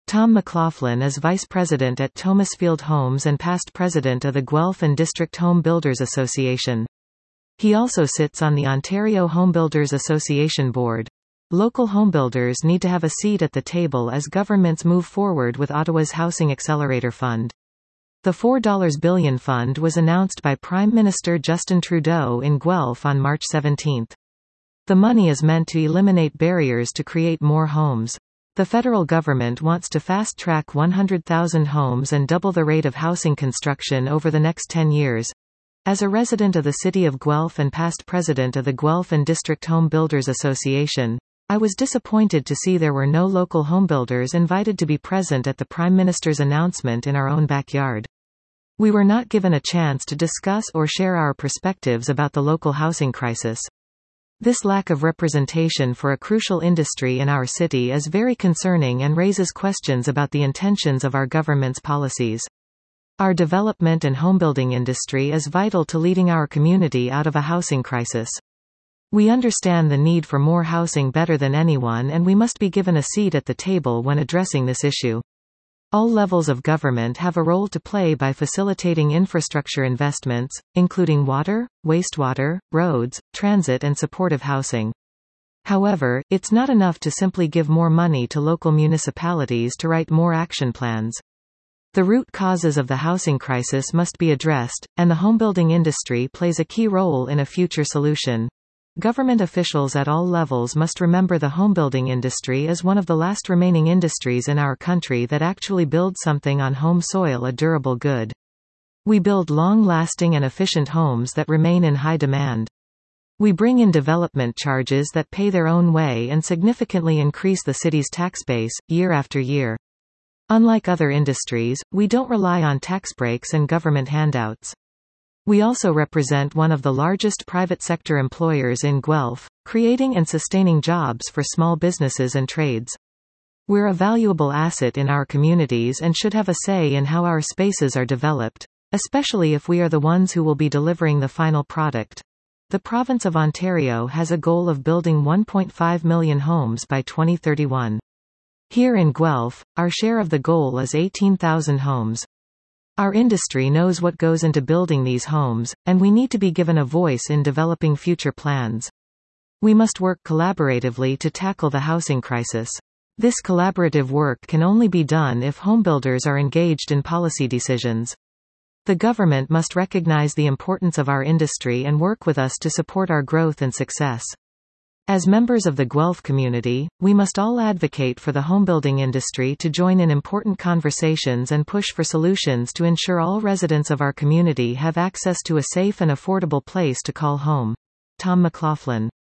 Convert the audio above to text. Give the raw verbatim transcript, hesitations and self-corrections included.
Tom McLaughlin is Vice President at Thomasfield Homes and past President of the Guelph and District Home Builders Association. He also sits on the Ontario Home Builders Association Board. Local homebuilders need to have a seat at the table as governments move forward with Ottawa's Housing Accelerator Fund. The four billion dollars fund was announced by Prime Minister Justin Trudeau in Guelph on March seventeenth. The money is meant to eliminate barriers to create more homes. The federal government wants to fast-track one hundred thousand homes and double the rate of housing construction over the next ten years. As a resident of the city of Guelph and past president of the Guelph and District Home Builders Association, I was disappointed to see there were no local homebuilders invited to be present at the Prime Minister's announcement in our own backyard. We were not given a chance to discuss or share our perspectives about the local housing crisis. This lack of representation for a crucial industry in our city is very concerning and raises questions about the intentions of our government's policies. Our development and homebuilding industry is vital to leading our community out of a housing crisis. We understand the need for more housing better than anyone, and we must be given a seat at the table when addressing this issue. All levels of government have a role to play by facilitating infrastructure investments, including water, wastewater, roads, transit and supportive housing. However, it's not enough to simply give more money to local municipalities to write more action plans. The root causes of the housing crisis must be addressed, and the homebuilding industry plays a key role in a future solution. Government officials at all levels must remember the homebuilding industry is one of the last remaining industries in our country that actually builds something on home soil, a durable good. We build long-lasting and efficient homes that remain in high demand. We bring in development charges that pay their own way and significantly increase the city's tax base, year after year. Unlike other industries, we don't rely on tax breaks and government handouts. We also represent one of the largest private sector employers in Guelph, creating and sustaining jobs for small businesses and trades. We're a valuable asset in our communities and should have a say in how our spaces are developed, especially if we are the ones who will be delivering the final product. The province of Ontario has a goal of building one point five million homes by twenty thirty-one. Here in Guelph, our share of the goal is eighteen thousand homes. Our industry knows what goes into building these homes, and we need to be given a voice in developing future plans. We must work collaboratively to tackle the housing crisis. This collaborative work can only be done if homebuilders are engaged in policy decisions. The government must recognize the importance of our industry and work with us to support our growth and success. As members of the Guelph community, we must all advocate for the homebuilding industry to join in important conversations and push for solutions to ensure all residents of our community have access to a safe and affordable place to call home. Tom McLaughlin.